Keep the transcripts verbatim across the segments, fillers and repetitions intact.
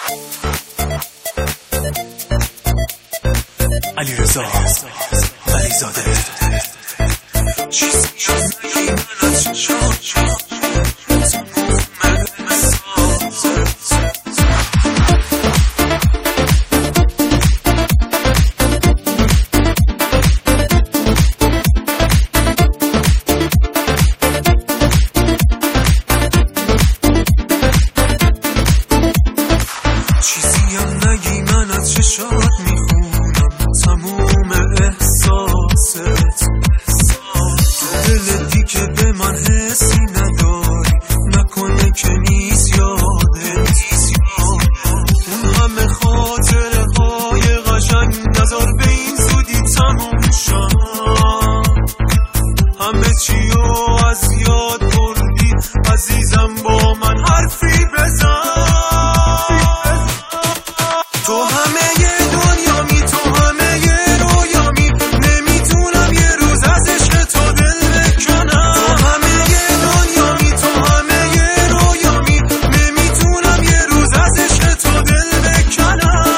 علیرضا ولیزاده چیزی از نگی من از چشات چیزی هم نگی من از چشات میخونم تموم احساست تو دلتی که به من حسی نداری نکنه که نیست یادت اون همه خاطره های قشنگ نذار به این زودی تموم شم همه چیو از یاد بردی عزیزم با من حرفی بزن تو همه دنیامی تو همه رویامی نمیتونم یه روز از عشق تو دل بکنم تو همه دنیامی تو همه رویامی نمیتونم یه روز از عشق تو دل بکنم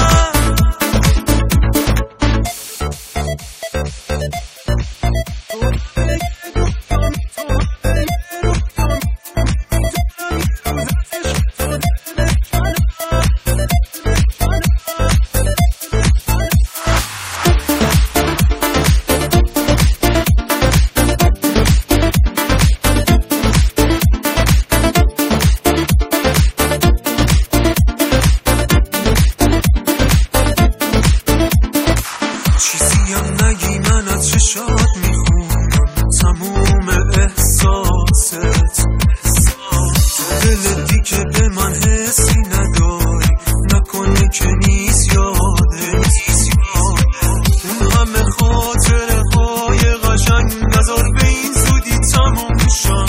چیزی هم نگی من از چشات میخونم تموم احساست تو دلتی که به من حسی نداری نکنه که نیست یادت اون همه خاطره های قشنگ نذار به این زودی تموم شم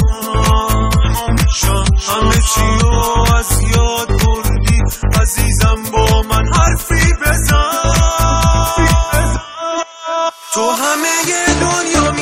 همه چیو از یاد بردی عزیزم با من حرفی بزن تو همه دنیا